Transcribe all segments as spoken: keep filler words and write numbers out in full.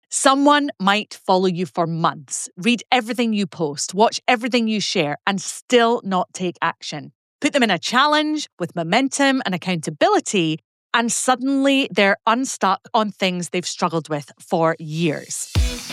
Someone might follow you for months, read everything you post, watch everything you share, and still not take action. Put them in a challenge with momentum and accountability, and suddenly they're unstuck on things they've struggled with for years.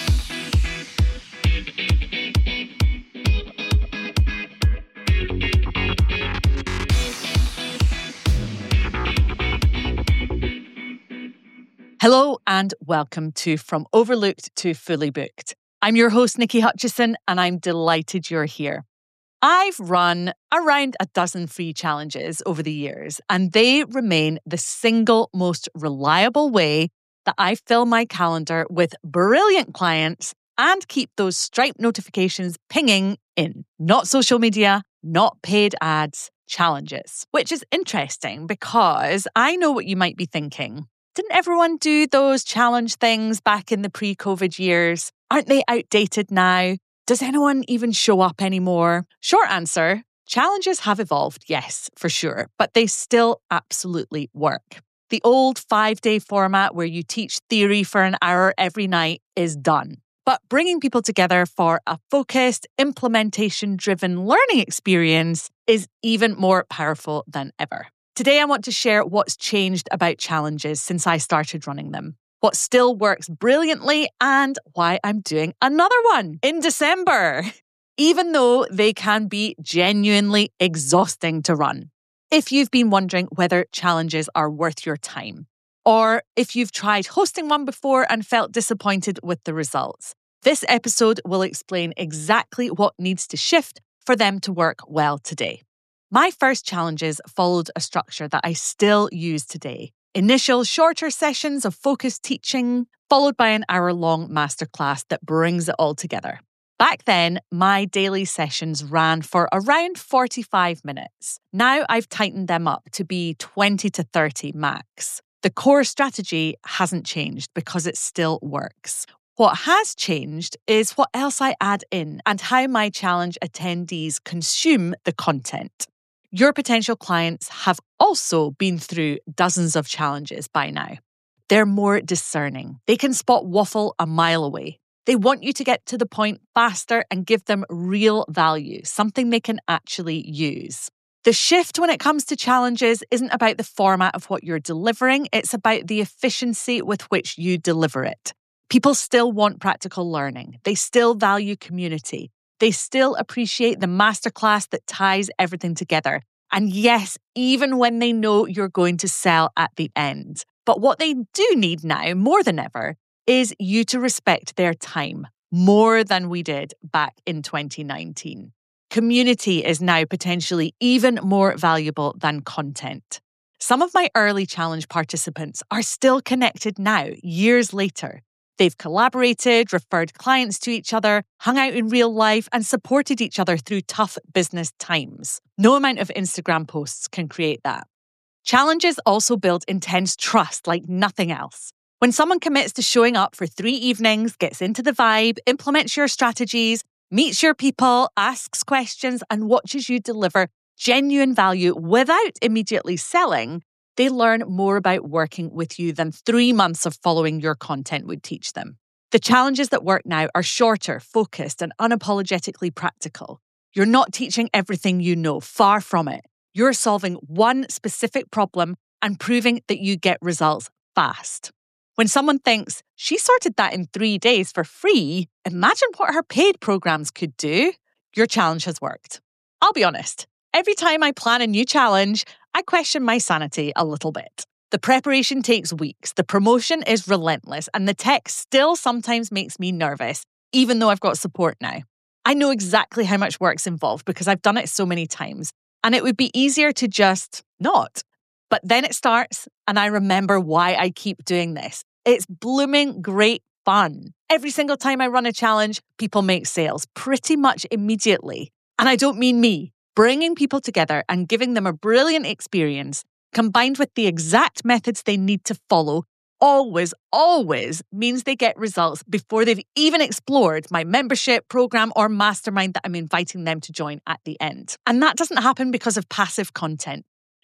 Hello and welcome to From Overlooked to Fully Booked. I'm your host, Nikki Hutchison, and I'm delighted you're here. I've run around a dozen free challenges over the years, and they remain the single most reliable way that I fill my calendar with brilliant clients and keep those Stripe notifications pinging in. Not social media, not paid ads, challenges. Which is interesting because I know what you might be thinking. Didn't everyone do those challenge things back in the pre-COVID years? Aren't they outdated now? Does anyone even show up anymore? Short answer, challenges have evolved, yes, for sure, but they still absolutely work. The old five-day format where you teach theory for an hour every night is done. But bringing people together for a focused, implementation-driven learning experience is even more powerful than ever. Today, I want to share what's changed about challenges since I started running them, what still works brilliantly, and why I'm doing another one in December, even though they can be genuinely exhausting to run. If you've been wondering whether challenges are worth your time, or if you've tried hosting one before and felt disappointed with the results, this episode will explain exactly what needs to shift for them to work well today. My first challenges followed a structure that I still use today. Initial shorter sessions of focused teaching, followed by an hour-long masterclass that brings it all together. Back then, my daily sessions ran for around forty-five minutes. Now I've tightened them up to be twenty to thirty max. The core strategy hasn't changed because it still works. What has changed is what else I add in and how my challenge attendees consume the content. Your potential clients have also been through dozens of challenges by now. They're more discerning. They can spot waffle a mile away. They want you to get to the point faster and give them real value, something they can actually use. The shift when it comes to challenges isn't about the format of what you're delivering, it's about the efficiency with which you deliver it. People still want practical learning. They still value community. They still appreciate the masterclass that ties everything together. And yes, even when they know you're going to sell at the end. But what they do need now, more than ever, is you to respect their time more than we did back in twenty nineteen. Community is now potentially even more valuable than content. Some of my early challenge participants are still connected now, years later. They've collaborated, referred clients to each other, hung out in real life, and supported each other through tough business times. No amount of Instagram posts can create that. Challenges also build intense trust like nothing else. When someone commits to showing up for three evenings, gets into the vibe, implements your strategies, meets your people, asks questions, and watches you deliver genuine value without immediately selling, they learn more about working with you than three months of following your content would teach them. The challenges that work now are shorter, focused, and unapologetically practical. You're not teaching everything you know, far from it. You're solving one specific problem and proving that you get results fast. When someone thinks, she sorted that in three days for free, imagine what her paid programs could do. Your challenge has worked. I'll be honest, every time I plan a new challenge, I question my sanity a little bit. The preparation takes weeks, the promotion is relentless, and the tech still sometimes makes me nervous, even though I've got support now. I know exactly how much work's involved because I've done it so many times, and it would be easier to just not. But then it starts, and I remember why I keep doing this. It's blooming great fun. Every single time I run a challenge, people make sales pretty much immediately. And I don't mean me. Bringing people together and giving them a brilliant experience, combined with the exact methods they need to follow, always, always means they get results before they've even explored my membership program or mastermind that I'm inviting them to join at the end. And that doesn't happen because of passive content.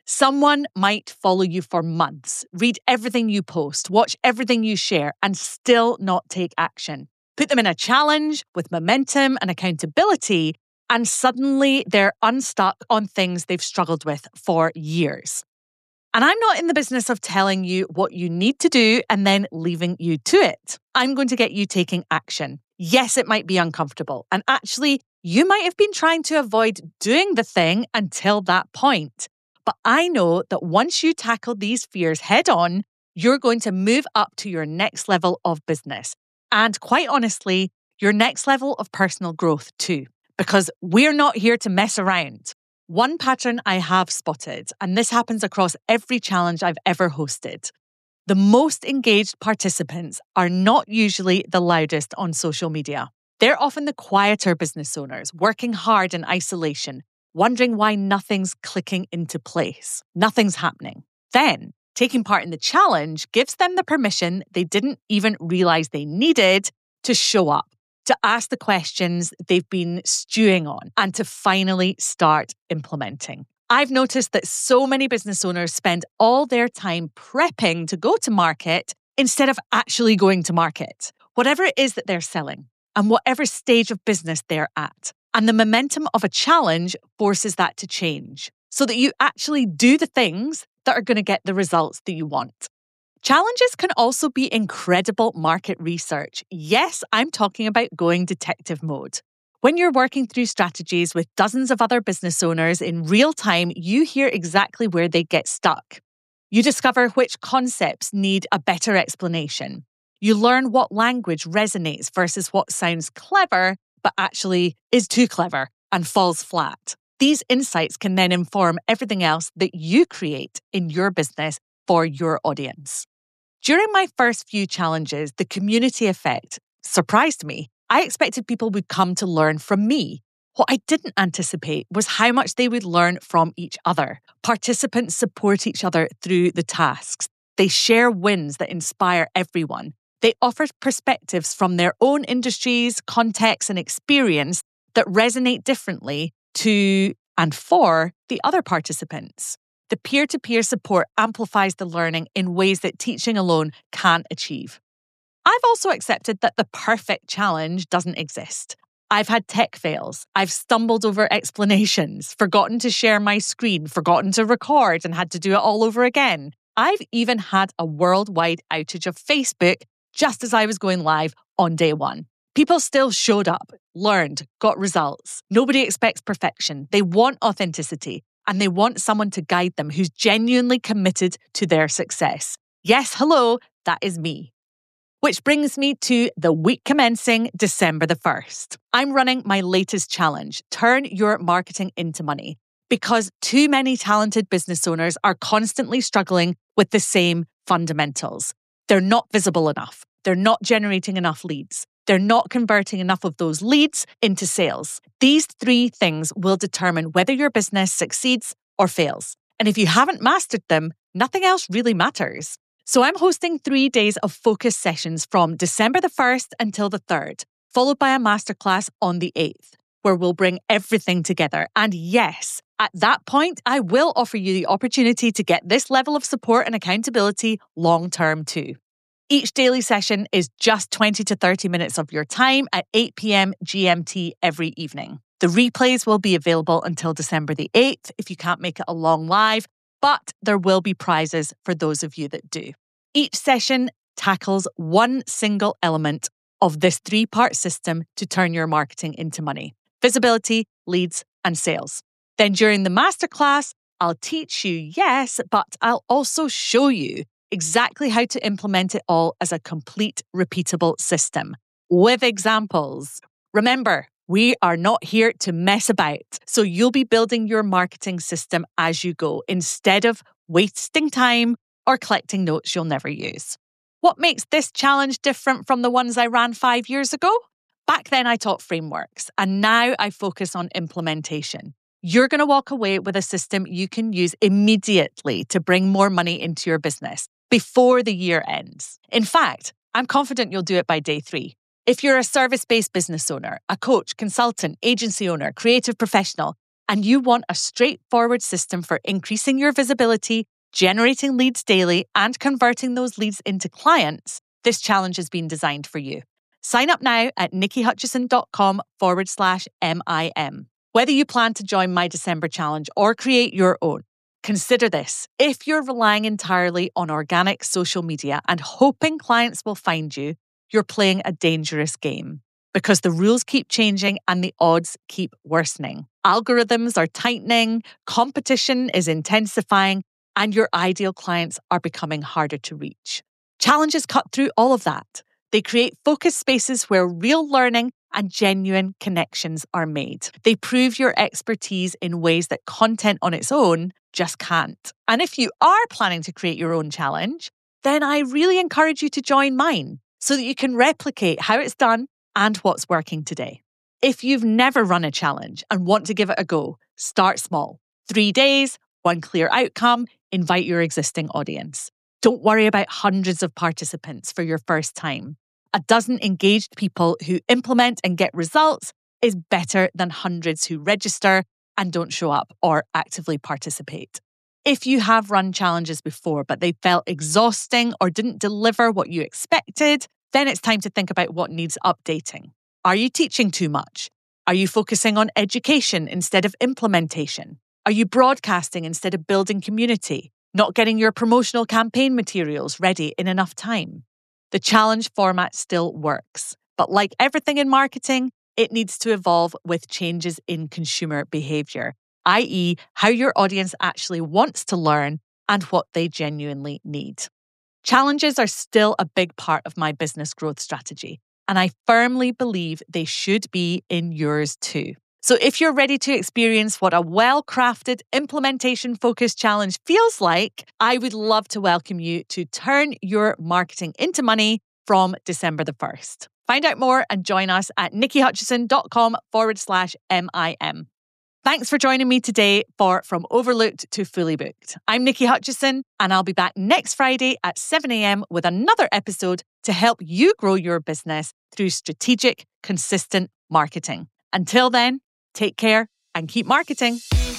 Someone might follow you for months, read everything you post, watch everything you share, and still not take action. Put them in a challenge with momentum and accountability, and suddenly they're unstuck on things they've struggled with for years. And I'm not in the business of telling you what you need to do and then leaving you to it. I'm going to get you taking action. Yes, it might be uncomfortable. And actually, you might have been trying to avoid doing the thing until that point. But I know that once you tackle these fears head on, you're going to move up to your next level of business. And quite honestly, your next level of personal growth too. Because we're not here to mess around. One pattern I have spotted, and this happens across every challenge I've ever hosted. The most engaged participants are not usually the loudest on social media. They're often the quieter business owners, working hard in isolation, wondering why nothing's clicking into place. Nothing's happening. Then, taking part in the challenge gives them the permission they didn't even realize they needed to show up, to ask the questions they've been stewing on, and to finally start implementing. I've noticed that so many business owners spend all their time prepping to go to market instead of actually going to market, whatever it is that they're selling and whatever stage of business they're at. And the momentum of a challenge forces that to change so that you actually do the things that are going to get the results that you want. Challenges can also be incredible market research. Yes, I'm talking about going detective mode. When you're working through strategies with dozens of other business owners in real time, you hear exactly where they get stuck. You discover which concepts need a better explanation. You learn what language resonates versus what sounds clever, but actually is too clever and falls flat. These insights can then inform everything else that you create in your business for your audience. During my first few challenges, the community effect surprised me. I expected people would come to learn from me. What I didn't anticipate was how much they would learn from each other. Participants support each other through the tasks. They share wins that inspire everyone. They offer perspectives from their own industries, contexts, and experience that resonate differently to and for the other participants. The peer-to-peer support amplifies the learning in ways that teaching alone can't achieve. I've also accepted that the perfect challenge doesn't exist. I've had tech fails. I've stumbled over explanations, forgotten to share my screen, forgotten to record, and had to do it all over again. I've even had a worldwide outage of Facebook just as I was going live on day one. People still showed up, learned, got results. Nobody expects perfection. They want authenticity, and they want someone to guide them who's genuinely committed to their success. Yes, hello, that is me. Which brings me to the week commencing December the first. I'm running my latest challenge, Turn Your Marketing into Money, because too many talented business owners are constantly struggling with the same fundamentals. They're not visible enough. They're not generating enough leads. They're not converting enough of those leads into sales. These three things will determine whether your business succeeds or fails. And if you haven't mastered them, nothing else really matters. So I'm hosting three days of focus sessions from December the first until the third, followed by a masterclass on the eighth, where we'll bring everything together. And yes, at that point, I will offer you the opportunity to get this level of support and accountability long-term too. Each daily session is just twenty to thirty minutes of your time at eight p.m. G M T every evening. The replays will be available until December the eighth if you can't make it along live, but there will be prizes for those of you that do. Each session tackles one single element of this three-part system to turn your marketing into money: visibility, leads, and sales. Then during the masterclass, I'll teach you, yes, but I'll also show you exactly how to implement it all as a complete, repeatable system with examples. Remember, we are not here to mess about, so you'll be building your marketing system as you go instead of wasting time or collecting notes you'll never use. What makes this challenge different from the ones I ran five years ago? Back then I taught frameworks, and now I focus on implementation. You're going to walk away with a system you can use immediately to bring more money into your business before the year ends. In fact, I'm confident you'll do it by day three. If you're a service-based business owner, a coach, consultant, agency owner, creative professional, and you want a straightforward system for increasing your visibility, generating leads daily, and converting those leads into clients, this challenge has been designed for you. Sign up now at nikkihutchison.com forward slash MIM. Whether you plan to join my December challenge or create your own, consider this. If you're relying entirely on organic social media and hoping clients will find you, you're playing a dangerous game because the rules keep changing and the odds keep worsening. Algorithms are tightening, competition is intensifying, and your ideal clients are becoming harder to reach. Challenges cut through all of that. They create focused spaces where real learning and genuine connections are made. They prove your expertise in ways that content on its own just can't. And if you are planning to create your own challenge, then I really encourage you to join mine so that you can replicate how it's done and what's working today. If you've never run a challenge and want to give it a go, start small. Three days, one clear outcome, invite your existing audience. Don't worry about hundreds of participants for your first time. A dozen engaged people who implement and get results is better than hundreds who register and don't show up or actively participate. If you have run challenges before, but they felt exhausting or didn't deliver what you expected, then it's time to think about what needs updating. Are you teaching too much? Are you focusing on education instead of implementation? Are you broadcasting instead of building community? Not getting your promotional campaign materials ready in enough time? The challenge format still works, but like everything in marketing, it needs to evolve with changes in consumer behavior, that is how your audience actually wants to learn and what they genuinely need. Challenges are still a big part of my business growth strategy, and I firmly believe they should be in yours too. So if you're ready to experience what a well-crafted, implementation-focused challenge feels like, I would love to welcome you to Turn Your Marketing into Money from December the first. Find out more and join us at nikkihutchison.com forward slash MIM. Thanks for joining me today for From Overlooked to Fully Booked. I'm Nikki Hutchison, and I'll be back next Friday at seven a.m. with another episode to help you grow your business through strategic, consistent marketing. Until then, take care and keep marketing.